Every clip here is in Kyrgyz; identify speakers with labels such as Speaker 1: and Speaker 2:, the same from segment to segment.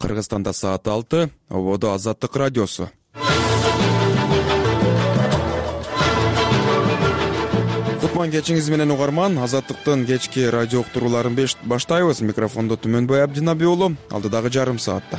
Speaker 1: Кыргызстанда саат 6, ободо Азаттык радиосу. Кутман кечиңиз менен угарман, Азаттыктын кечки радио уктурууларын баштайбыз. Микрофондо Түмөнбай Абдинабий уулу, алдыдагы жарым саатта.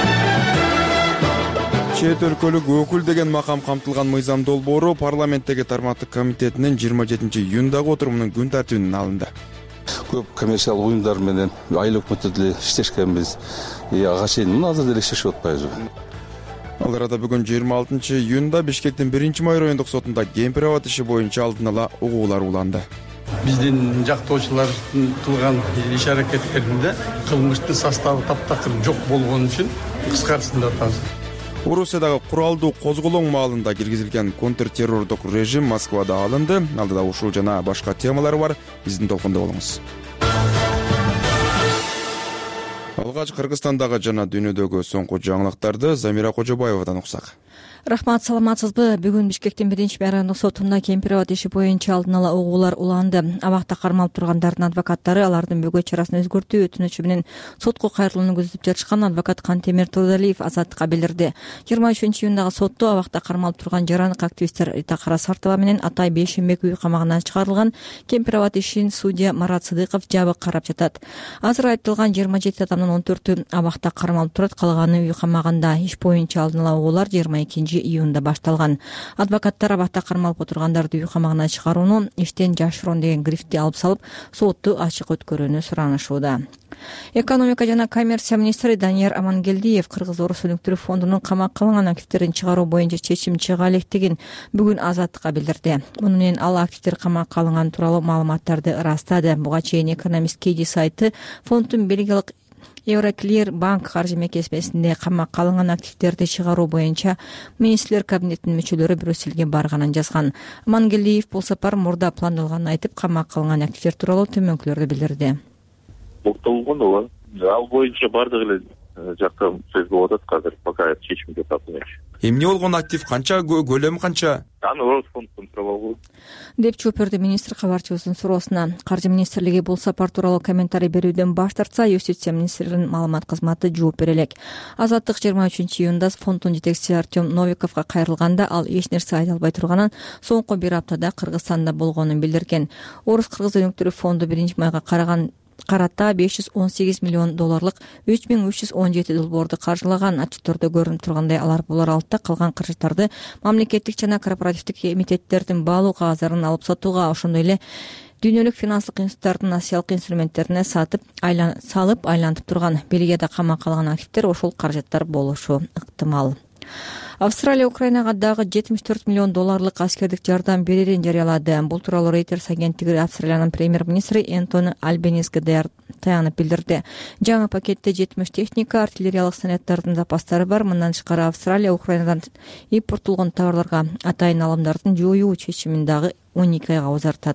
Speaker 1: Чет өлкөлүк өкүл деген макам камтылган мыйзам долбоору парламенттеги тармактык комитетинин 27-июндагы отурумунун күн тартибине алынды.
Speaker 2: Көп коммерциялык уюмдар менен айыл өкмөттөр деле иштешкенбиз. Ага чейин азыр деле иштешип атпайбызбы.
Speaker 1: Ал арада бүгүн 26-июнда Бишкектин 1-май райондук сотунда кемпир абад иши боюнча алдын ала угуулар уланды.
Speaker 3: Биздин жактоочулардын кылган иш-аракеттеринде кылмыштын составы таптакыр жок болгон үчүн кыскартсын деп атабыз.
Speaker 1: Орусиядагы куралдуу козголоң маалында киргизилген контртеррордук режим Москвада алынды. Алдыда ушул жана башка темалар бар. Биздин толкунда болуңуз. Алгач Кыргызстандагы жана дүйнөдөгү соңку жаңылыктарды Замира Кожобаевадан уксак.
Speaker 4: Рахмат, саламатсызбы? Бүгүн Бишкектин 1-май райондук сотунда кемпир абад иши боюнча алдын ала угуулар уланды. Абакта кармалып тургандардын адвокаттары алардын бөгөт чарасын өзгөртүү өтүнүчү менен сотко кайрылууну көздөп жатышкан адвокат Кантемир Турдалиев Азаттыкка билдирди. 23-июндагы сотто абакта кармалып турган жарандык активисттер Рита Карасартова менен Атай Бейшембек үй камагынан чыгарылган кемпир абад ишин судья Марат Сыдыков жабык карап жатат. Азыр айыпталган 27 адамдын 14-ү абакта кармалып турат, калганы үй камагында. Иш боюнча алдын ала угуулар 22-июнда башталган. Адвокаттар абакта кармалып отургандарды үй камагынан чыгарууну иштен жашыруун деген грифти алып салып, сотту ачык өткөрүүнү суранышууда. Экономика жана коммерция министри Данияр Амангелдиев Кыргыз-Орус өнүктүрүү фондунун камакка алынган активдерин чыгаруу боюнча чечим чыга электигин бүгүн Азаттыкка билдирди. Муну менен ал активдер камакка алынган тууралуу маалыматтарды ырастады. Буга чейин экономист Кеди сайты фонддун бельгиялык Евроклир банк каржы мекемесинде камакка алынган активдерди чыгаруу боюнча министрлер кабинетинин мүчөлөрү Брюссельге барганын жазган. Амангелдиев бул сапар мурда пландалганын айтып, камакка алынган активдер тууралуу төмөнкүлөрдү билдирди.
Speaker 5: Боктолгон ооба. Ал боюнча бардык эле жакка сөз болуп атат азыр, пока чечимге тапылмайчу.
Speaker 1: Эмне болгон актив канча, көлөмү канча?
Speaker 5: Аны Орус фондунун сурап алуу
Speaker 4: деп жооп берди министр кабарчыбыздын суроосуна. Каржы министрлиги бул сапар тууралуу комментарий берүүдөн баш тартса, юстиция министрлигинин маалымат кызматы жооп бере элек. Азаттык 23-июнда фонддун жетекчиси Артем Новиковго кайрылганда ал эч нерсе айта албай турганын, соңку бир аптада Кыргызстанда болгонун билдирген. Орус-Кыргыз өнүктүрүү фонду 1-майга карата $518 миллион 3317 долбоорду каржылаган. Отчеттордо көрүнүп тургандай, алар бул аралыкта калган каражаттарды мамлекеттик жана корпоративдик эмитеттердин баалуу кагаздарын алып сатууга, ошондой эле дүйнөлүк финанстык институттардын асиялык инструменттерине салып айлантып турган. Бельгияда камакка алынган активдер ошол каражаттар болушу ыктымал. Австралия Украинага дагы $74 миллион аскердик жардам берерин жарыялады. Бул тууралуу Reuters агенттиги Австралиянын премьер-министри Энтони Альбенизге таянып билдирди. Жаңы пакетте 70 техника, артиллериялык снаряддардын запастары бар. Мындан тышкары Австралия Украинадан импорттолгон товарларга атайын алымдардын жоюу чечимин дагы 12 айга узартат.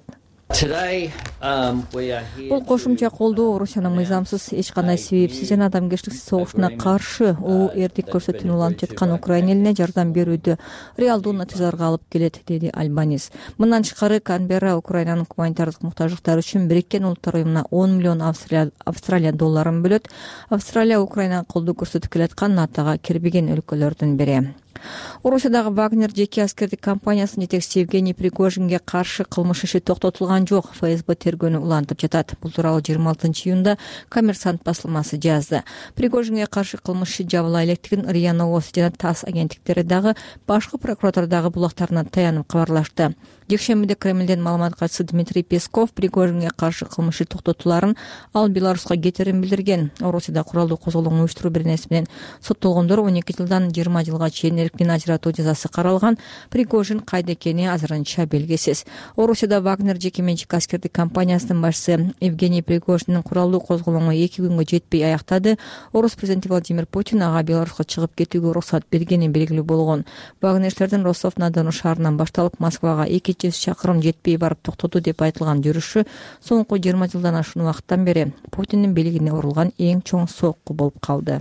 Speaker 4: Бул кошумча колдоо Орусиянын мыйзамсыз, эч кандай себепсиз жана адамгерчиликсиз согушуна каршы улуу эрдик көрсөтүүнү уланып жаткан Украина элине жардам берүүдө реалдуу натыйжаларга алып келет, деди Альбанис. Мындан тышкары Канберра Украинанын гуманитардык муктаждыктары үчүн Бириккен Улуттар уюмуна $10 миллион Австралия долларын бөлөт. Австралия Украинага колдоо көрсөтүп келаткан НАТОга кирбеген өлкөлөрдүн бири. Орусиядагы Вагнер жеке аскердик компаниясынын жетекчиси Евгений Пригожинге каршы кылмыш иши токтотулган жок. ФСБ тергөөнү улантып жатат. Бул тууралуу 26-июнда Коммерсант басылмасы жазды. Пригожинге каршы кылмыш иши жабыла электигин РИА Новости жана ТАСС агенттиктери дагы башкы прокуратурадагы булактарына таянып кабарлашты. Жекшембиде Кремлден маалымат катчысы Дмитрий Песков Пригожинге каршы кылмыш иши токтотуларын, ал Беларуска кетерин билдирген. Орусияда куралдуу козголоң уюштуруу беренеси менен соттолгондор 12 жылдан 20 жылга чейин эрктен ажыратуу жазасы каралган. Пригожин кайда экени азырынча белгисиз. Орусияда Вагнер жеке менчик аскердик компаниясынын башчысы Евгений Пригожиндин куралдуу козголоңу 2 күнгө жетпей аяктады. Орус президенти Владимир Путин ага Беларуска чыгып кетүүгө уруксат бергени белгилүү болгон. Вагнерчилердин Ростов-на-Дону шаарынан башталып Москвага 200 чакырым жетпей барып токтоду деп айтылган жүрүшү соңку 20 жылдан ашуун убакыттан бери Путиндин бийлигине урулган эң чоң сокку болуп калды.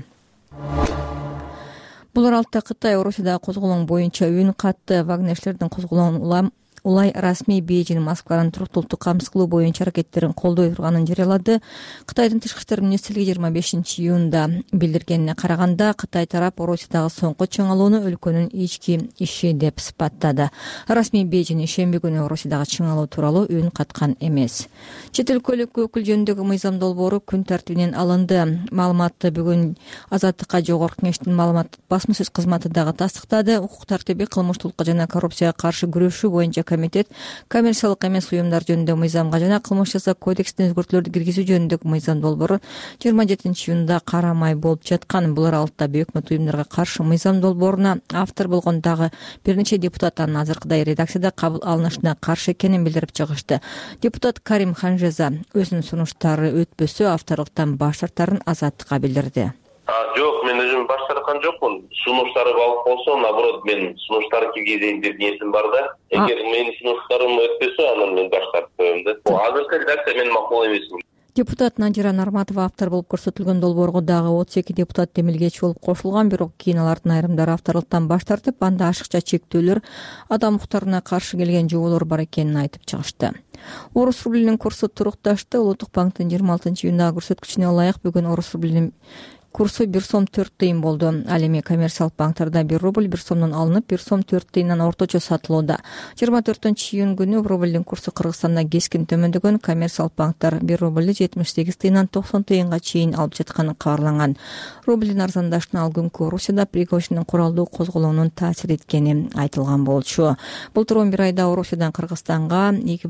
Speaker 4: Бул аралыкта Кытай Орусияда козголоң боюнча үн катты. Вагнерчилердин козголоңун улай расмий Бейжин Москванын туруктуу камсыз кылуу боюнча аракеттерин колдой турганын жарыялады. Кытайдын тышкы иштер министрлиги 25-июнда билдиргенине караганда, Кытай тарап Орусиядагы соңку чыңалууну өлкөнүн ички иши деп сыпаттады. Расмий Бейжин ишемби күнү Орусиядагы чыңалуу тууралуу үн каткан эмес. Чет өлкөлүк өкүл жөнүндөгү мыйзам долбоору күн тартибинен алынды. Маалыматты бүгүн Азаттыкка Жогорку Кеңештин маалымат басма сөз кызматы дагы тастыктады. Укук тартиби, кылмыштуулукка жана коррупцияга каршы күрөшүү боюнча комитет коммерциялык эмес уюмдар жөнүндө мыйзамга жана кылмыш жаза кодексине өзгөртүүлөрдү киргизүү жөнүндөгү мыйзам долбоору 27-июнда карамай болуп жаткан. Бул аралыкта бейөкмөт уюмдарга каршы мыйзам долбооруна автор болгон дагы бир нече депутат анын азыркыдай редакцияда кабыл алынышына каршы экенин билдирип чыгышты. Депутат Карим Ханжаза өзүнүн сунуштары өтпөсө авторлуктан баш тартарын Азаттыкка билдирди.
Speaker 6: Жок, мен өзүм баш тарткан жокмун. Сунуштары балык болсо, наоборот, мен сунуштары киргизейин деп ниетим бар да. Эгер менин сунуштарым өтпөсө, анан мен баш тартып коем да. Азыркы редакция мен макул эмес.
Speaker 4: Депутат Надира Нарматова автор болуп көрсөтүлгөн долбоорго дагы 32 депутат демилгечи болуп кошулган, бирок кийин алардын айрымдары авторлуктан баш тартып, анда ашыкча чектөөлөр, адам укуктарына каршы келген жоболор бар экенин айтып чыгышты. Орус рублинин курсу турукташты. Улуттук банктын 26-июндагы көрсөткүчүнө ылайык бүгүн орус рублинин курсу 1 сом 4 тыйын болду. Ал эми коммерциялык банктарда 1 рубль 1 сомдон алынып, 1 сом 4 тыйындан орточо сатылууда. 24-июнь күнү рубльдин курсу Кыргызстанда кескин төмөндөгөн. Коммерциялык банктар 1 рубльди 78 тыйындан 90 тыйынга чейин алып жатканы кабарланган. Рубльдин арзандашына ал күнкү Орусияда Пригожиндин куралдуу козголоонун таасир эткени айтылган болчу. Былтыр 11 айда Орусиядан Кыргызстанга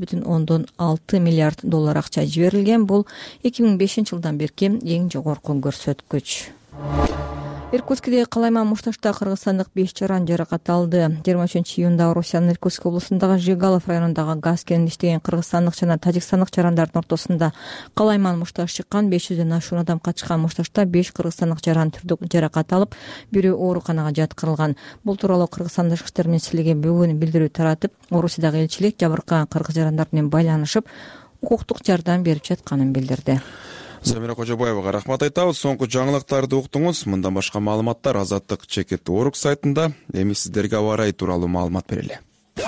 Speaker 4: 2,6 миллиард доллар акча жиберилген. Бул 2005-жылдан берки эң жогорку көрсөткүч. Иркутскиде калайман мушташта кыргызстандык 5 жаран жаракат алды. 23-июнда Орусиянын Иркутск облусундагы Жигалов районундагы газ кенинде иштеген кыргызстандык жана тажикстандык жарандардын ортосунда калайман мушташ чыккан. 500дөн ашуун адам катышкан мушташта 5 кыргызстандык жаран түрдүү жаракат алып, бирөө ооруканага жаткырылган. Бул тууралуу Кыргызстан тышкы иштер министрлиги бүгүн билдирүү таратып, Орусиядагы элчилик жабыркаган кыргыз жарандар менен байланышып, укуктук жардам берип жатканын билдирди.
Speaker 1: Замира Кожобаевага рахмат айтабыз. Соңку жаңылыктарды уктуңуз. Мындан башка маалыматтар Азаттык /org сайтында. Эми сиздерге аба ырайы тууралуу маалымат берели.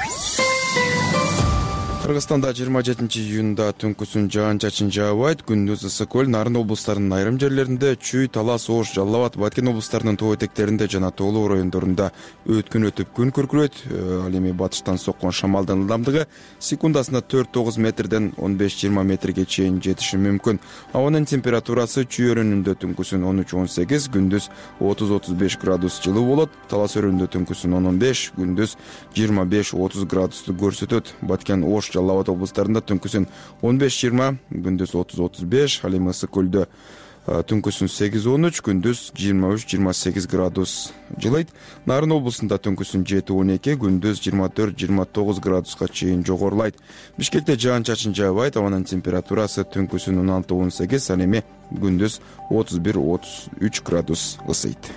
Speaker 1: Кыргызстанда 27-июнда түнкүсүн жаан-чачын жаабайт. Күндүз ысык көл, Нарын облустарынын айрым жерлеринде, Чүй, Талас, Ош, Жалал Абад, Баткен облустарынын тоо этектеринде жана тоолуу райондорунда өткүн өтүп күн күркүрөйт. Ал эми батыштан соккон шамалдын ылдамдыгы секундасына 4-9 метрден 15-20 метрге чейин жетиши мүмкүн. Абанын температурасы Чүй өрөөнүндө түнкүсүн 13-18, күндүз 30-35 градус жылуу болот. Талас өрөөнүндө түнкүсүн 10-15, күндүз 25-30 градусту көрсөтөт. Баткен, Ош, Жалал Абад облустарында түнкүсүн 15-20, күндүз 30-35, ал эми ысык көлдө түнкүсүн 8-13, күндүз 23-28 градус жылыйт. Нарын облусунда түнкүсүн 7-12, күндүз 24-29 градуска чейин жогорулайт. Бишкекте жаан-чачын жаабайт, абанын температурасы түнкүсүн 16-18, ал эми күндүз 31-33 градус ысыйт.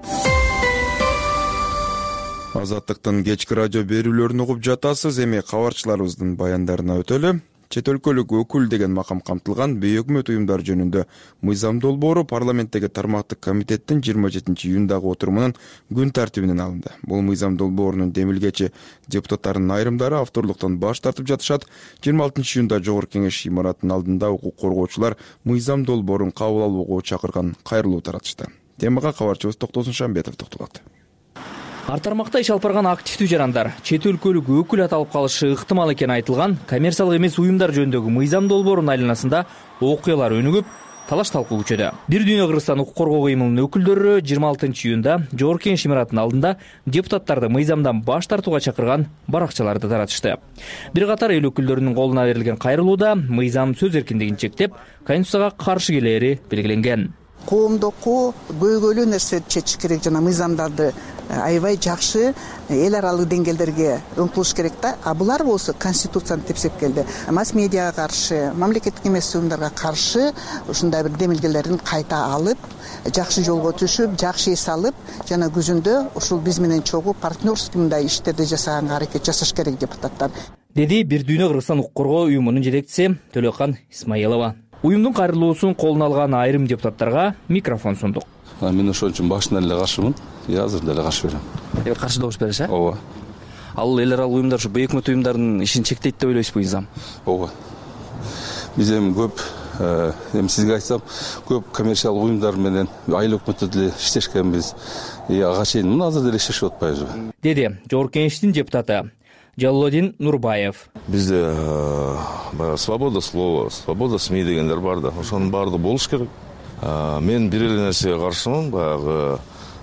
Speaker 1: Азаттыктын кечки радио берүүлөрүн угуп жатасыз. Эми кабарчыларыбыздын баяндарына өтөлү. Чет өлкөлүк өкүл деген макам камтылган бейөкмөт уюмдар жөнүндө мыйзам долбоору парламенттеги тармактык комитеттин 27-июндагы отурумунун күн тартибинен алынды. Бул мыйзам долбоорунун демилгечи депутаттарынын айрымдары авторлуктан баш тартып жатышат. 26-июнда Жогорку Кеңеш имаратынын алдында укук коргоочулар мыйзам долбоорун кабыл алууга чакырган кайрылуу таратышты. Темага кабарчыбыз Токтосун Шамбетов токтолот.
Speaker 7: Ар тармакта иш алып барган активдүү жарандар чет өлкөлүк өкүл аталып калышы ыктымал экени айтылган коммерциялык эмес уюмдар жөнүндөгү мыйзам долбоорунун айланасында окуялар өнүгүп, талаш-талкуу күчөдө. Бир дүйнө Кыргызстан укук коргоо кыймылынын өкүлдөрү 26-июнда Жогорку Кеңеш имаратынын алдында депутаттарды мыйзамдан баш тартууга чакырган баракчаларды таратышты. Бир катар эл өкүлдөрүнүн колуна берилген кайрылууда мыйзам сөз эркиндигин чектеп, Конституцияга каршы келери белгиленген.
Speaker 8: Коомдоку көйгөйлүү нерсе чечиш керек, жана мыйзамдарды аябай жакшы эл аралык деңгээлдерге өңкүлүш керек да. А булар болсо Конституцияны тепсеп келди. Масс медиага каршы, мамлекеттик эмес уюмдарга каршы ушундай бир демилгелерин кайта алып, жакшы жолго түшүп, жакшы эс алып, жана күзүндө ушул биз менен чогуу партнерский мындай иштерди жасаганга аракет жасаш керек депутаттар.
Speaker 7: Деди Бир дүйнө Кыргызстан укук коргоо уюмунун жетекчиси Төлөкан Исмаилова. Уюмдун кайрылуусун колуна алган айрым депутаттарга микрофон сундук.
Speaker 2: Мен ошол үчүн башынан эле каршымын. Азыр деле каршы берем.
Speaker 7: Каршы добуш бериш,
Speaker 2: Ооба.
Speaker 7: Ал эл аралык уюмдар ушу бейөкмөт уюмдардын ишин чектейт деп ойлойсузбу мыйзам?
Speaker 2: ооба. Биз эми көп эми сизге айтсам, көп коммерциялык уюмдар менен айыл өкмөттө деле иштешкенбиз. Ага чейин мына азыр деле иштешип атпайбызбы? Деди
Speaker 7: Жогорку Кеңештин депутаты Жаллодин Нурбаев.
Speaker 9: Бизде свобода слова, свобода СМИ дегендер бар да. Ошонун баардыгы болуш керек. Мен бир эле нерсеге каршымын, баягы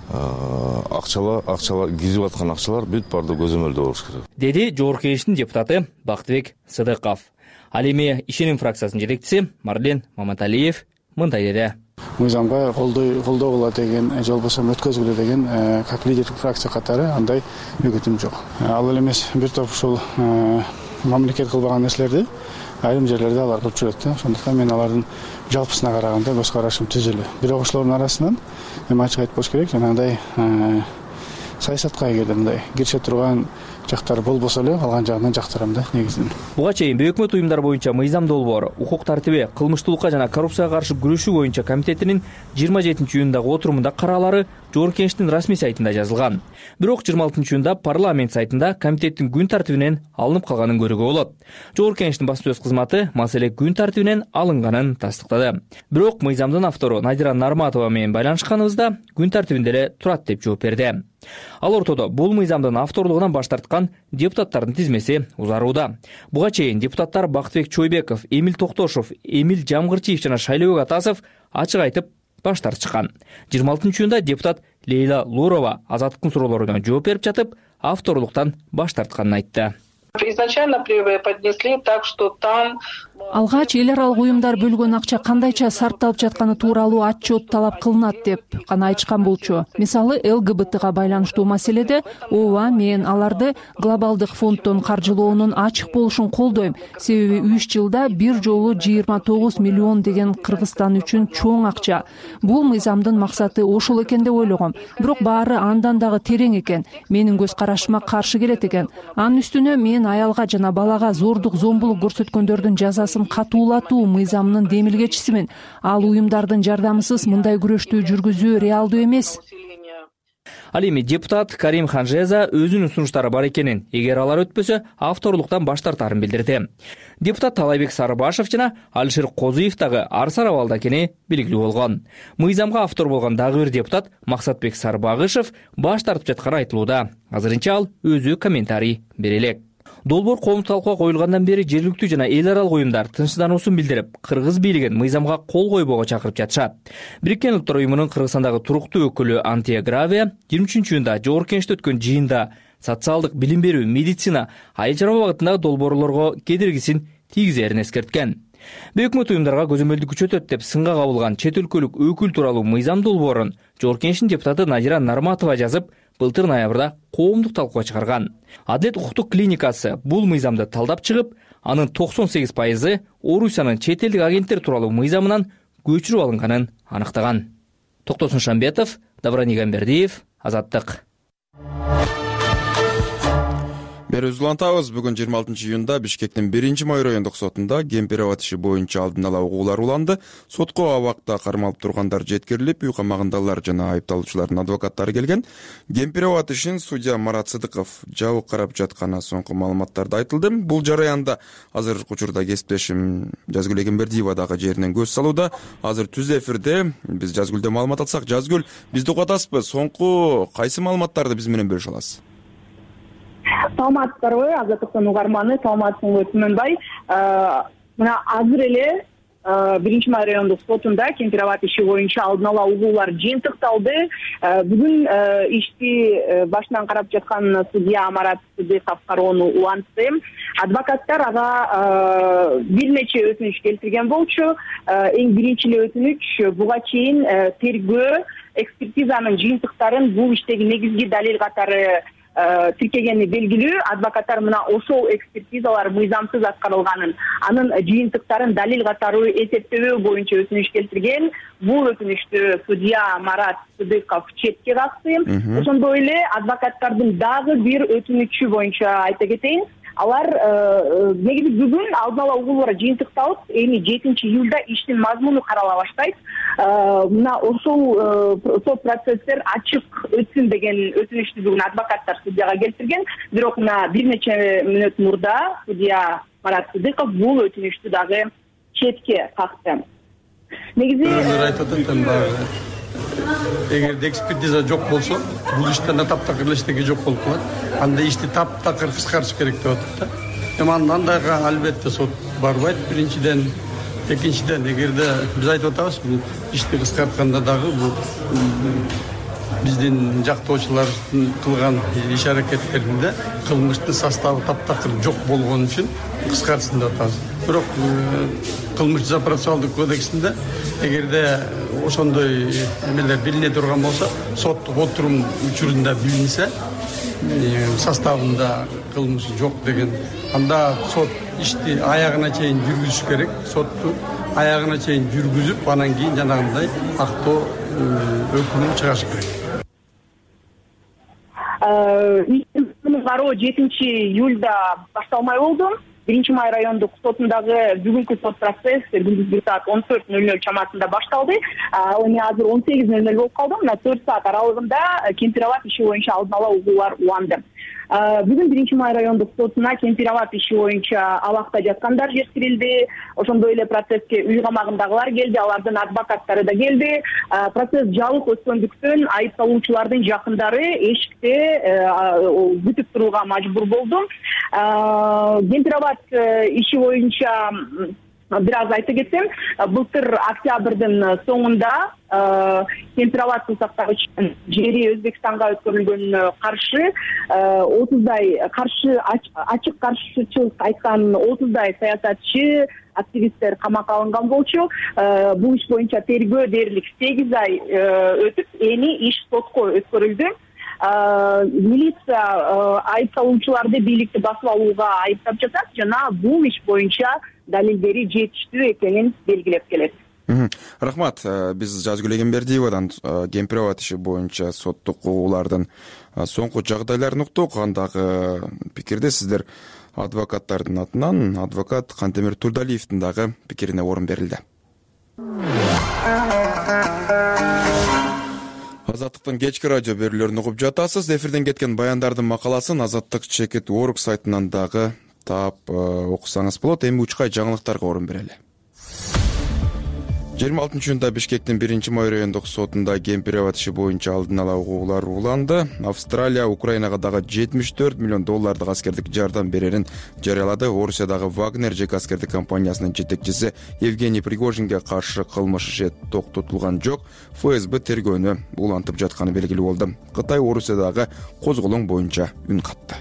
Speaker 9: акчалар кирип аткан акчалар бүт баардыгы көзөмөлдө болуш керек.
Speaker 7: Деди Жогорку Кеңештин депутаты Бактыбек Сыдыков. Ал эми Ишеним фракциясынын жетекчиси Марлен Маматалиев мындай деди.
Speaker 10: Мыйзамга колдогула деген, же болбосо өткөзгүлө деген, как лидер фракция катары андай үгүтүм жок. Ал эле эмес, бир топ ушул мамлекет кылбаган нерселерди айрым жерлерде алар кылып жүрөт да. Ошондуктан мен алардын жалпысына караганда көз карашым түз эле. Бирок ошолордун арасынан эми ачык айтып коюш керек, жанагындай саясатка эгерде мындай киреше турган жактар болбосо эле калган жагынан жактырам да негизинен.
Speaker 7: Буга чейин бейөкмөт уюмдар боюнча мыйзам долбоор укук тартиби, кылмыштуулукка жана коррупцияга каршы күрөшүү боюнча комитетинин 27-июндагы отурумунда караалары Жогорку Кеңештин расмий сайтында жазылган. Бирок 26-июнда парламент сайтында комитеттин күн тартибинен алынып калганын көрүүгө болот. Жогорку Кеңештин басма сөз кызматы маселе күн тартибинен алынганын тастыктады. Бирок мыйзамдын автору Надира Нарматова менен байланышканыбызда күн тартибинде эле турат деп жооп берди. Ал ортодо бул мыйзамдын авторлугунан баш тарткан депутаттардын тизмеси узарууда. Буга чейин депутаттар Бактыбек Чойбеков, Эмил Токтошов, Эмил Жамгырчиев жана Шайлообек Атасов ачык айтып баш тартышкан. 26-июнда депутат Лейла Лурова азаттыктын суроолоруна жооп берип жатып, авторлуктан баш тартканын айтты.
Speaker 11: Изначально преподнесли так, что там
Speaker 12: алгач эл аралык уюмдар бөлгөн акча кандайча сарпталып жатканы тууралуу отчет талап кылынат деп гана айтышкан болчу. Мисалы ЛГБТга байланыштуу маселеде ооба мен аларды глобалдык фонддон каржылоонун ачык болушун колдойм. Себеби 3 жылда бир жолу 29 миллион деген Кыргызстан үчүн чоң акча. Бул мыйзамдын максаты ошол экен деп ойлогом. Бирок баары андан дагы терең экен. Менин көз карашыма каршы келет экен. Анын үстүнө мен аялга жана балага зордук зомбулук көрсөткөндөрдүн жазасын катуулатуу мыйзамынын демилгечисимин. Ал уюмдардын жардамысыз мындай күрөштү жүргүзүү реалдуу эмес.
Speaker 7: Ал эми депутат Карим Ханжеза өзүнүн сунуштары бар экенин, эгер алар өтпөсө, авторлуктан баш тартарын билдирди. Депутат Талайбек Сарыбашев жана Алишер Козуев дагы арсар абалда экени белгилүү болгон. Мыйзамга автор болгон дагы бир депутат Максатбек Сарбагышев баш тартып жатканы айтылууда. Азырынча ал өзү комментарий бере элек. Долбоор коомдук талкууга коюлгандан бери жергиликтүү жана эл аралык уюмдар тынчсыздануусун билдирип, кыргыз бийлигин мыйзамга кол койбоого чакырып жатышат. Бириккен Улуттар уюмунун Кыргызстандагы туруктуу өкүлү Антия Гравия 23-июнда Жогорку Кеңеште өткөн жыйында социалдык билим берүү, медицина, айыл чарба багытындагы долбоорлорго кедергисин тийгизерин эскерткен. Бейөкмөт уюмдарга көзөмөлдү күчөтөт деп сынга кабылган чет өлкөлүк өкүл тууралуу мыйзам долбоорун Жогорку Кеңештин депутаты Надира Нарматова жазып, былтыр ноябрда коомдук талкууга чыгарган. Адилет укуктук клиникасы бул мыйзамды талдап чыгып, анын 98% Орусиянын чет элдик агенттер тууралуу мыйзамынан көчүрүп алынганын аныктаган. Токтосун Шамбетов, Даврани Гамбердиев, Азаттык.
Speaker 1: Бери улантабыз. Бүгүн 26-июнда Бишкектин 1-Май райондук сотунда Кемпирабад иши боюнча алдын ала угуулар уланды. Сотко абакта кармалып тургандар жеткирилип, үй камагындагылар жана айыпталуучулардын адвокаттары келген. Кемпирабад ишин судья Марат Сыдыков жабык карап жатканы соңку маалыматтарда айтылды. Бул жараянда азыр учурда кесиптешим Жазгүл Эгембердиева дагы жеринен көз салууда. Азыр түз эфирде биз Жазгүлдө маалымат алсак, Жазгүл, бизди угатасызбы? Соңку кайсы маалыматтарды биз менен бөлүшө аласыз?
Speaker 13: Саламатсыздарбы, Азаттыктын угарманы, саламатсызбы Түмөнбай. Мына азыр эле 1-Май райондук сотунда Кемпирабад иши боюнча алдын ала угуулар жыйынтыкталды. Бүгүн ишти башынан карап жаткан судья Марат Сыдыков кароону улантты. Адвокаттар ага бир нече өтүнүч келтирген болчу. Эң биринчи эле өтүнүч буга чейин тергөө экспертизанын жыйынтыктарын бул иштеги негизги далил катары тиркегени белгилүү. Адвокаттар мына ошол экспертизалар мыйзамсыз аткарылганын, анын жыйынтыктарын далил катары эсептөө боюнча өтүнүч келтирген. Бул өтүнүчтү судья Марат Сыдыков четке какты. Ошондой эле адвокаттардын дагы бир өтүнүчү боюнча айта кетейин. алар негизи бүгүн алдын ала угуулар жыйынтыкталып эми 7-июлда иштин мазмуну карала баштайт. Мына ошол сот процесстер ачык өтсүн деген өтүнүчтү бүгүн адвокаттар судьяга келтирген. Бирок мына бир нече мүнөт мурда судья Марат Сыдыков бул өтүнүчтү дагы четке какты. Негизи
Speaker 3: айтып атат баягы эгерде экспертиза жок болсо бул иштен таптакыр эчтеке жок болуп калат. Анда ишти таптакыр кыскартыш керек деп атат да. Эми андайга албетте сот барбайт биринчиден. Экинчиден, эгерде биз айтып атабыз, бул ишти кыскартканда дагы бул биздин жактоочулардын кылган иш аракеттеринде кылмыштын составы таптакыр жок болгон үчүн кыскартсын деп атабыз. Бирок кылмыш жаза процессуалдык кодексинде эгерде ошондой эмелер билине турган болсо, соттук отурум учурунда билинсе, составында кылмыш жок деген, анда сот ишти аягына чейин жүргүзүш керек. Сотту аягына чейин жүргүзүп, анан кийин жанагындай актоо өкүмүн чыгарыш керек.
Speaker 13: Кароо 7-июлда башталмай болду. 1-Май райондук сотундагы бүгүнкү сот процесс күндүзгү саат 14:00 чамасында башталды. Эми азыр 18:00 болуп калды. Мына 4 саат аралыгында Кемпир-Абад иши боюнча алдын ала угуулар уланды. Бүгүн 1-Май райондук сотуна Кемпир-Абад иши боюнча абакта жаткандар жеткирилди. Ошондой эле процесске үй камагындагылар келди, алардын адвокаттары да келди. Процесс жабык өткөндүктөн айыпталуучулардын жакындары эшикте күтүп турууга мажбур болду. Кемпир-Абад иши боюнча бир аз айта кетсем, былтыр октябрдын соңунда Кемпир-Абад суу сактагычынын жери Өзбекстанга өткөрүлгөн каршы 30дай каршы ачык каршычылык айткан 30дай саясатчы, активисттер камакка алынган болчу. Бул иш боюнча тергөө дээрлик 8 ай өтүп, эми иш сотко өткөрүлдү. Милиция айыпталуучуларды бийликти басып алууга айыптап жатат жана бул иш боюнча далилдери жетиштүү экенин белгилеп келет.
Speaker 1: Рахмат. Биз Жазгүл Эгембердиевадан Кемпир-Абад иши боюнча соттук угуулардын соңку жагдайларын уктук. Андагы пикирде сиздер адвокаттардын атынан адвокат Кантемир Турдалиевдин дагы пикирине орун берилди. Азаттыктын кечки радио берүүлөрүн угуп жатасыз. Эфирден кеткен баяндардын макаласын Азаттык.org сайтынан дагы таап окусаңыз болот. Эми учкай жаңылыктарга орун берели. 26-июнда Бишкектин 1-Май райондук сотунда Кемпир-Абад иши боюнча алдын ала угуулар уланды. Австралия Украинага дагы $74 миллион аскердик жардам берерин жарыялады. Орусиядагы Вагнер жеке аскердик компаниясынын жетекчиси Евгений Пригожинге каршы кылмыш иши токтотулган жок. ФСБ тергөөнү улантып жатканы белгилүү болду. Кытай Орусиядагы козголоң боюнча үн катты.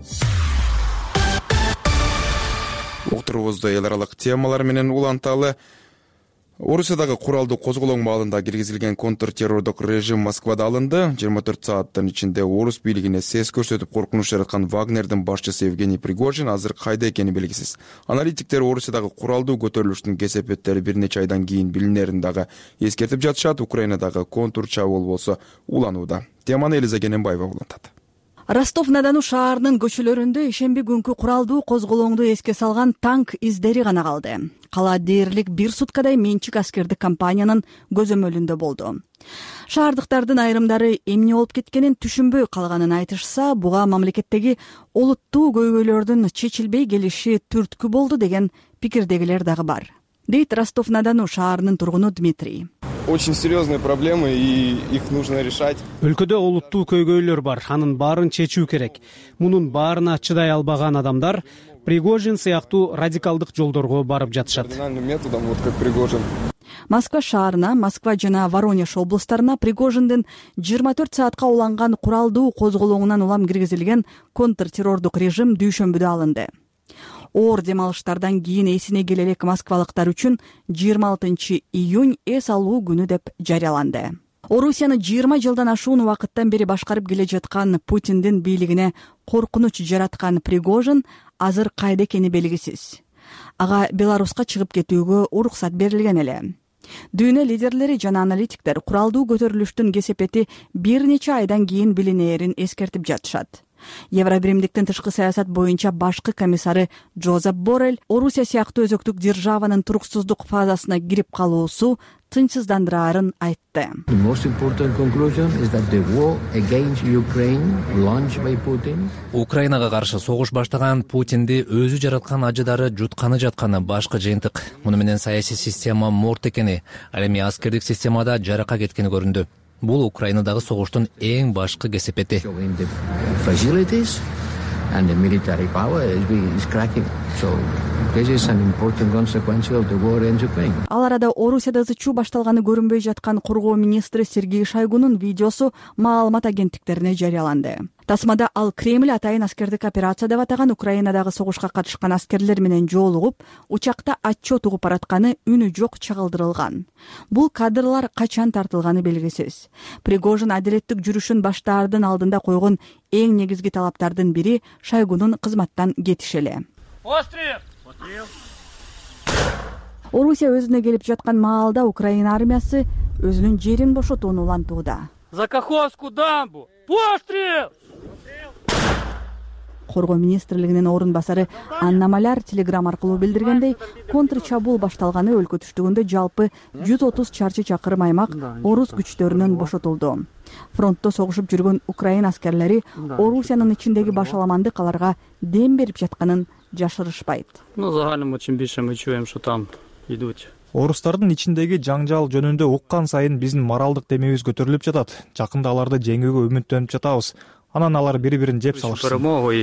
Speaker 1: Уктурубузду эл аралык темалар менен уланталы. Орусиядагы куралдуу козголоң маалында киргизилген контртеррордук режим Москвада алынды. 24 сааттын ичинде орус бийлигине сес көрсөтүп коркунуч жараткан Вагнердин башчысы Евгений Пригожин азыр кайда экени белгисиз. Аналитиктер Орусиядагы куралдуу көтөрүлүштүн кесепеттери бир нече айдан кийин билинерин дагы эскертип жатышат. Украинадагы контур чабуул болсо уланууда. Теманы Элиза Кененбаева улантат.
Speaker 14: Ростов-на-Дону шаарынын көчөлөрүндө ишемби күнкү куралдуу козголоңду эске салган танк издери гана калды. Кала дээрлик бир суткадай менчик аскердик компаниянын көзөмөлүндө болду. Шаардыктардын айрымдары эмне болуп кеткенин түшүнбөй калганын айтышса, буга мамлекеттеги олуттуу көйгөйлөрдүн чечилбей келиши түрткү болду деген пикирдегилер дагы бар. Дейт Ростов-на-Дону шаарынын тургуну Дмитрий.
Speaker 15: Очень серьезные проблемы, и их нужно решать.
Speaker 16: Өлкөдө олуттуу көйгөйлөр бар, анын баарын чечүү керек. Мунун баарына чыдай албаган адамдар Пригожин сыяктуу радикалдык жолдорго барып жатышат.
Speaker 15: Кардинальным методом, вот как Пригожин.
Speaker 14: Москва шаарына, Москва жана Воронеж облустарына Пригожиндин 24 саатка уланган куралдуу козголоңунан улам киргизилген контртеррордук режим дүйшөмбүдө алынды. Оор дем алыштардан кийин эсине келе элек москвалыктар үчүн 26 июнь эс алуу күнү деп жарыяланды. Орусияны 20 жылдан ашуун убакыттан бери башкарып келе жаткан Путиндин бийлигине коркунуч жараткан Пригожин азыр кайда экени белгисиз. Ага Беларуска чыгып кетүүгө уруксат берилген эле. Дүйнө лидерлери жана аналитиктер куралдуу көтөрүлүштүн кесепети бир нече айдан кийин билинээрин эскертип жатышат. Евробиримдиктин тышкы саясат боюнча башкы комиссары Жозеп Боррель Орусия сыяктуу өзөктүк державанын туруксуздук фазасына кирип калуусу тынчсыздандыраарын айтты.
Speaker 17: Украинага каршы согуш баштаган Путинди өзү жараткан ажыдары жутканы жатканы башкы жыйынтык. Муну менен саясий система морт экени, ал эми аскердик системада жарака кеткени көрүндү. Бул Украинадагы согуштун эң башкы кесепети.
Speaker 14: Ал арада Орусияда ызычуу башталганы көрүнбөй жаткан коргоо министри Сергей Шойгунун видеосу маалымат агенттиктерине жарыяланды. Тасмада ал Кремль атайын аскердик операция деп атаган Украинадагы согушка катышкан аскерлер менен жолугуп, учакта отчет угуп баратканы үнү жок чагылдырылган. Бул кадрлар качан тартылганы белгисиз. Пригожин адилеттик жүрүшүн баштаардын алдында койгон эң негизги талаптардын бири Шойгунун кызматтан кетиши эле. Орусия өзүнө келип жаткан маалда Украина армиясы өзүнүн жерин бошотууну улантууда.
Speaker 18: За Каховскую дамбу! Пострел!
Speaker 14: Коргоо министрлигинин орун басары Анна Маляр телеграм аркылуу билдиргендей, контр чабуул башталганы өлкө түштүгүндө жалпы 130 чарчы чакырым аймак орус күчтөрүнөн бошотулду. Фронтто согушуп жүргөн Украина аскерлери Орусиянын ичиндеги башаламандык аларга дем берип жатканын жашырышпайт.
Speaker 18: Загалым очень биши мы чуем, что там идут.
Speaker 19: Орустардын ичиндеги жаңжал жөнүндө уккан сайын биздин моралдык демебиз көтөрүлүп жатат. Жакында аларды жеңүүгө үмүттөнүп жатабыз. Анан алар бири-бирин жеп салышсын.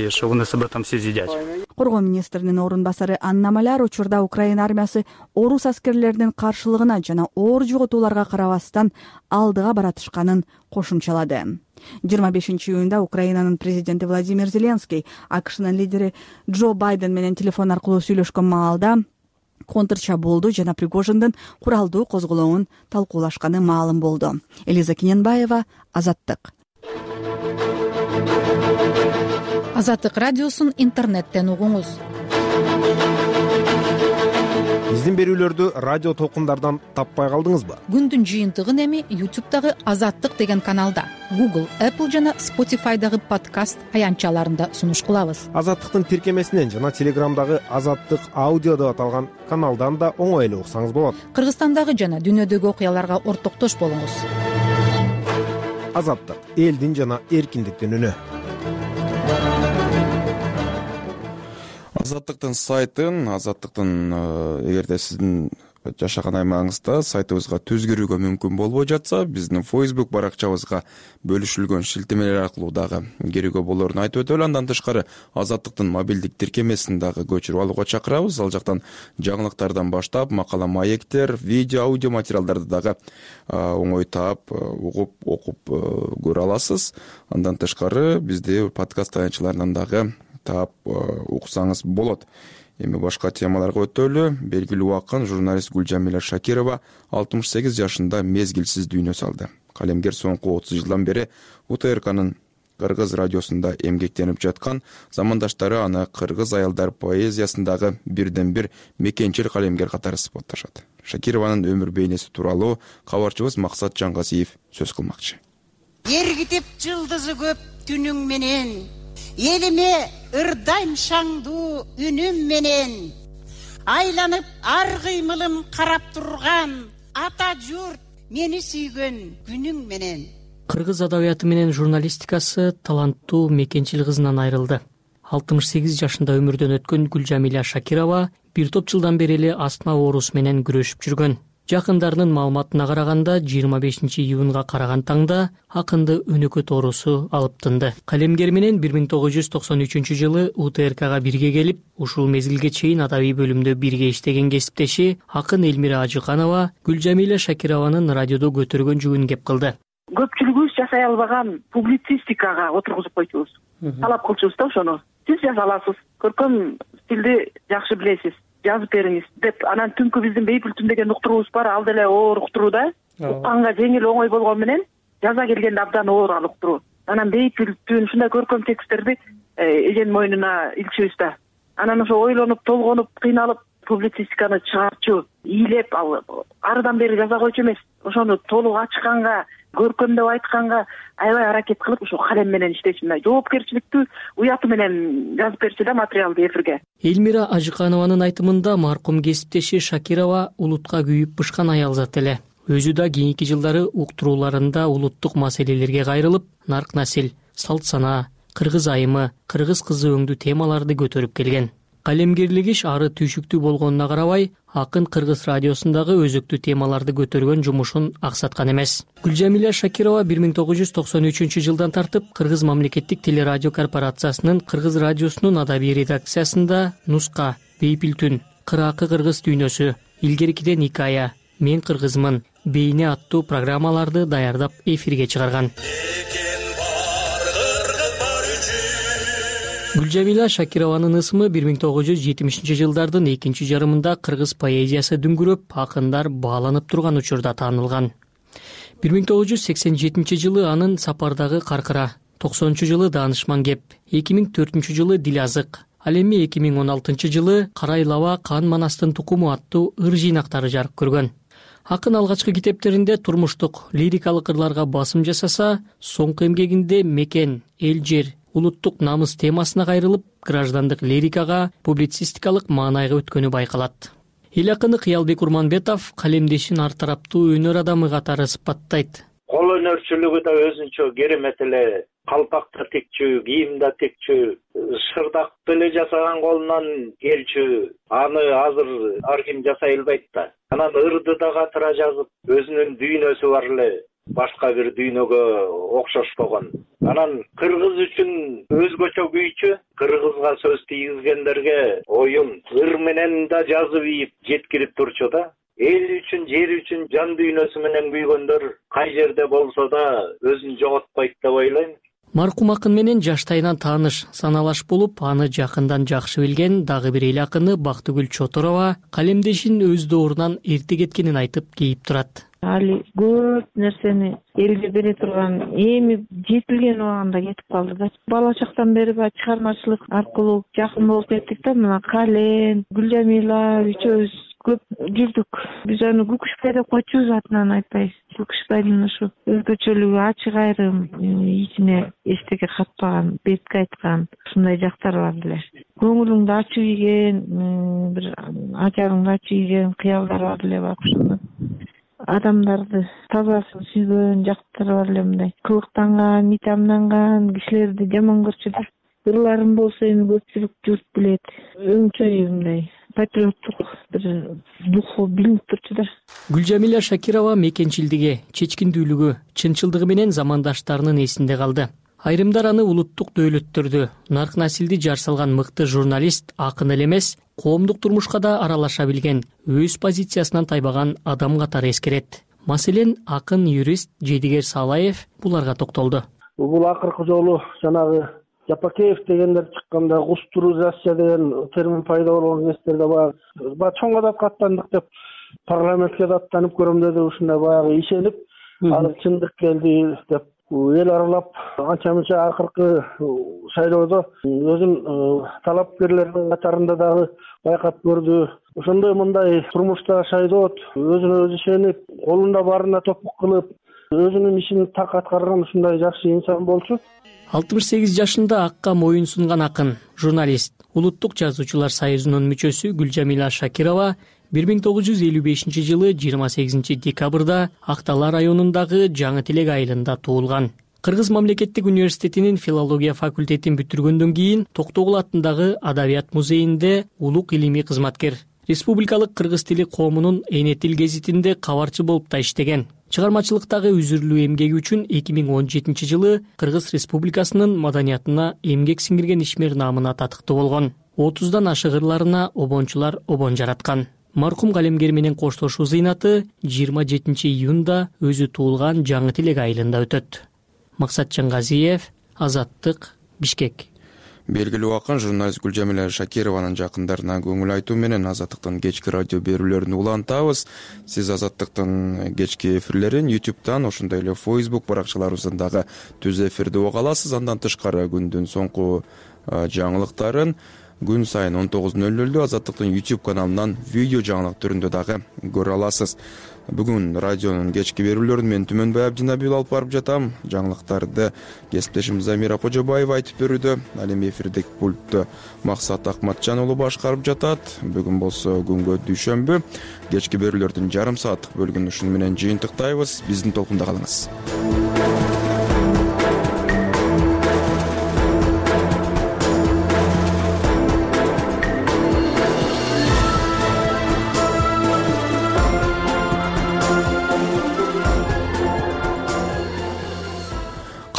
Speaker 14: Коргоо министринин орун басары Анна Маляр учурда Украина армиясы орус аскерлеринин каршылыгына жана оор жоготууларга карабастан алдыга баратышканын кошумчалады. 25-июнда Украинанын президенти Владимир Зеленский АКШнын лидери Джо Байден менен телефон аркылуу сүйлөшкөн маалда контр чабуулду жана Пригожиндин куралдуу козголоонун талкуулашканы маалым болду. Элиза Кененбаева, Азаттык.
Speaker 20: Азаттык радиосун интернеттен угуңуз.
Speaker 21: Биздин берүүлөрдү радио толкундардан таппай калдыңызбы?
Speaker 20: Күндүн жыйынтыгын эми YouTube'дагы Азаттык деген каналда, Google, Apple жана Spotify'дагы подкаст аянтчаларында сунуш кылабыз.
Speaker 21: Азаттыктын тиркемесинен жана Телеграмдагы Азаттык аудио деп аталган каналдан да оңой эле уксаңыз болот.
Speaker 20: Кыргызстандагы жана дүйнөдөгү окуяларга ортоктош болуңуз.
Speaker 21: Азаттык — элдин жана эркиндиктин үнү.
Speaker 1: Азаттыктын сайтын, эгерде сиздин жашаган аймагыңызда сайтыбызга түзгөрүүгө мүмкүн болбой жатса, биздин Facebook баракчабызга бөлүшүлгөн шилтемелер аркылуу дагы кирүүгө болоорун айтып өтөлү. Андан тышкары Азаттыктын мобилдик тиркемесин дагы көчүрүп алууга чакырабыз. Ал жактан жаңылыктардан баштап макала маектер, видео, аудио материалдарды дагы оңой таап, угуп, окуп көрө аласыз. Андан тышкары бизди подкаст аянтчаларынан дагы таап уксаңыз болот. Эми башка темаларга өтөлү. Белгилүү акын журналист Гүлжамиля Шакирова 68 жашында мезгилсиз дүйнө салды. Калемгер соңку 30 жылдан бери УТРКнын Кыргыз радиосунда эмгектенип жаткан, замандаштары аны кыргыз аялдар поэзиясындагы бирден бир мекенчил калемгер катары сыпатташат. Шакированын өмүр бейнеси тууралуу кабарчыбыз Максат Жаңгазиев сөз кылмакчы.
Speaker 22: Эргитип жылдызы көп түнүң менен, элиме ырдайм шаңдуу үнүм менен, айланып ар кыймылым карап турган ата журт мени сүйгөн күнүң менен.
Speaker 23: Кыргыз адабияты менен журналистикасы таланттуу мекенчил кызынан айрылды. 68 жашында өмүрдөн өткөн Гүлжамиля Шакирова бир топ жылдан бери эле астма оорусу менен күрөшүп жүргөн. Жакындарынын маалыматына караганда 25-июнга караган таңда акынды өнөкөт оорусу алып тынды. Калемгер менен 1993-жылы УТРКга бирге келип, ушул мезгилге чейин адабий бөлүмдө бирге иштеген кесиптеши акын Элмира Ажыканова Гүлжамиля Шакированын радиодо көтөргөн жүгүн кеп кылды.
Speaker 24: Көпчүлүгүбүз жасай албаган публицистикага отургузуп койчубуз. Талап кылчубуз да ошону. Сиз жаза аласыз, көркөм стилди жакшы билесиз, жазып бериңиз деп. Анан түнкү биздин Бейпүлтүн деген уктуруубуз бар, ал деле оор уктуруу да. Укканга жеңил оңой болгон менен жаза келгенде абдан оор ал уктуруу. Анан Бейпүлтүн ушундай көркөм тексттерди эженин мойнуна илчүбүз да. Анан ошо ойлонуп, толгонуп, кыйналып публицистиканы чыгарчу, ийлеп ал арыдан бери жаза койчу эмес. Ошону толук ачканга көркөм деп айтканга аябай аракет кылып ошо калем менен иштешим, жоопкерчиликтүү уяту менен жазып берчү да материалды эфирге.
Speaker 23: Элмира Ажыканованын айтымында маркум кесиптеши Шакирова улутка күйүп бышкан аял зат эле. Өзү да кийинки жылдары уктурууларында улуттук маселелерге кайрылып, нарк насил, салт санаа, кыргыз айымы, кыргыз кызы өңдүү темаларды көтөрүп келген. Калемгерлиги ары түйшүктүү болгонуна карабай, акын Кыргыз радиосундагы өзөктүү темаларды көтөргөн жумушун аксаткан эмес. Гүлжамиля Шакирова 1993 жылдан тартып Кыргыз мамлекеттик телерадио корпорациясынын Кыргыз радиосунун адабий редакциясында Нуска, Бейпил түн, Кыракы кыргыз дүйнөсү, Илгеркиден Икая, Мен кыргызмын, Бейне аттуу программаларды даярдап эфирге чыгарган. Гүлжамиля Шакированын ысымы 1970 жылдардын экинчи жарымында кыргыз поэзиясы дүңгүрөп, акындар бааланып турган учурда таанылган. 1987 жылы анын Сапардагы каркыра, 90 жылы Даанышман кеп, 2004 жылы Дил азык, ал эми 2016 жылы Карай лаба Кан Манастын тукуму аттуу ыр жыйнактары жарык көргөн. Акын алгачкы китептеринде турмуштук, лирикалык ырларга басым жасаса, соңку эмгегинде мекен, эл жер, улуттук намыс темасына кайрылып, граждандык лирикага, публицистикалык маанайга өткөнү байкалат. Эл акыны Кыялбек Урманбетов калемдешин ар тараптуу өнөр адамы катары сыпаттайт.
Speaker 4: Кол өнөрчүлүгү да өзүнчө керемет эле, калпак да тикчүү, кийим да тикчүү, шырдакты эле жасаган колунан келчү. Аны азыр ар ким жасай албайт да. Анан ырды да катыра жазып, өзүнүн дүйнөсү бар эле, башка бир дүйнөгө окшошпогон. Анан кыргыз үчүн өзгөчө күйчү, кыргызга сөз тийгизгендерге оюн ыр менен да жазып ийип жеткирип турчу да. Эл үчүн, жер үчүн жан дүйнөсү менен күйгөндөр кай жерде болсо да өзүн жоготпойт деп ойлойм.
Speaker 23: Маркум акын менен жаштайынан тааныш, саналаш болуп, аны жакындан жакшы билген дагы бир эл акыны Бактыгүл Чотурова калемдешин өз доорунан эрте кеткенин айтып кейип турат.
Speaker 5: Али көп нерсени элге бере турган, эми жетилген убагында кетип калды да. Бала чактан бери чыгармачылык аркылуу жакын болуп кеттик да. Мына Кален, Гүлжамила үчөөбүз көп жүрдүк. Биз аны Күкүшбай деп койчубуз, атынан айтпайбыз. Күкүшбайдын ушу өзгөчөлүгү, ачык айрым, ичине эчтеке катпаган, бетке айткан, ушундай жактары бар эле. Көңүлүңдү ачып ийген, бир ажарыңды ачып ийген кыялдар бар эле бак ушундай. Адамдарды тазасын сүйгөн жактары бар эле, мындай кылыктанган, итамданган кишилерди жаман көрчү да. Ырларым болсо эми көпчүлүк журт билет. Өңчөй мындай патриоттук бир духу билинип турчу да.
Speaker 23: Гүлжамиля Шакирова мекенчилдиги, чечкиндүүлүгү, чынчылдыгы менен замандаштарынын эсинде калды. Айрымдар аны улуттук дөөлөттөрдү, нарк насилди жар салган мыкты журналист, акын эле эмес, коомдук турмушка да аралаша билген, өз позициясынан тайбаган адам катары эскерет. Маселен, акын юрист Жедигер Салаев буларга токтолду.
Speaker 6: Бул акыркы жолу жанагы Жапакеев дегендер чыкканда густуризация деген термин пайда болгон кездерде баягы чоң адатка аттандык деп парламентке да аттанып көрөм деди, ушундай баягы ишенип, ал чындык келди деп эл аралап анча мынча акыркы шайлоодо өзүн талапкерлердин катарында дагы байкап көрдү. Ошондой мындай турмушта шайдоот, өзүнө өзү ишенип, колунда баарына топук кылып, өзүнүн ишин так аткарган ушундай жакшы инсан болчу.
Speaker 23: 68 жашында акка моюн сунган акын, журналист, Улуттук жазуучулар союзунун мүчөсү Гүлжамиля Шакирова 1955 жылы 28 декабрда Актала районундагы Жаңы Телек айылында туулган. Кыргыз мамлекеттик университетинин филология факультетин бүтүргөндөн кийин Токтогул атындагы Адабият музейинде улук илимий кызматкер. Республикалык кыргыз тили коомунун Эне тил гезитинде кабарчы болуп да иштеген. Чыгармачылыктагы үзүрлүү эмгеги үчүн 2017 жылы Кыргыз Республикасынын маданиятына эмгек сиңирген ишмер наамына татыктуу болгон. 30дан ашык ырларына обончулар обон жараткан. Маркум калемгер менен коштошуу зыйнаты 27 июнда өзү туулган Жаңы Телек айылында өтөт. Максатжан Газиев, Азаттык, Бишкек.
Speaker 1: Белгилүү акын журналист Гүлжамиля Шакированын жакындарына көңүл айтуу менен Азаттыктын кечки радио берүүлөрүн улантабыз. Сиз Азаттыктын кечки эфирлерин YouTube'дан, ошондой эле Facebook баракчаларыбыздан дагы түз эфирди уга аласыз. Андан тышкары күндүн соңку жаңылыктарын күн сайын 19:00 Азаттыктын YouTube каналынан видео жаңылык түрүндө дагы көрө аласыз. Бүгүн радионун кечки берүүлөрүн мен Түмөнбай Абдинабил алып барып жатам. Жаңылыктарды кесиптешим Замира Кожобаева айтып берүүдө, ал эми эфирдеги пультту Максат Акматжан уулу башкарып жатат. Бүгүн болсо күнгө дүйшөмбү. Кечки берүүлөрдүн жарым сааттык бөлүгүн ушуну менен жыйынтыктайбыз. Биздин толкунда калыңыз.